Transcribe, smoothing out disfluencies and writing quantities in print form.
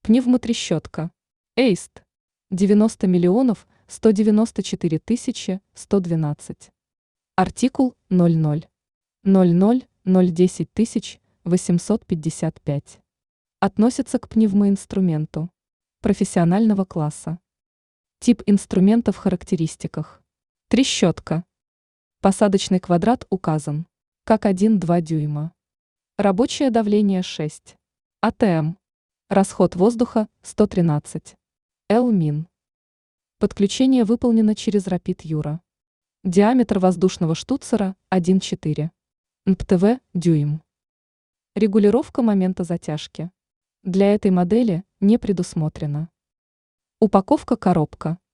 Пневмотрещотка. Эйст. 90 миллионов 194 тысячи 112. Артикул 00. 00 010 тысяч 855. Относится к пневмоинструменту профессионального класса. Тип инструмента в характеристиках. Трещотка. Посадочный квадрат указан как 1,2 дюйма. Рабочее давление 6. АТМ. Расход воздуха 113. Л-мин. Подключение выполнено через Rapid Euro. Диаметр воздушного штуцера 1,4. НПТВ дюйм. Регулировка момента затяжки. Для этой модели не предусмотрена. Упаковка коробка.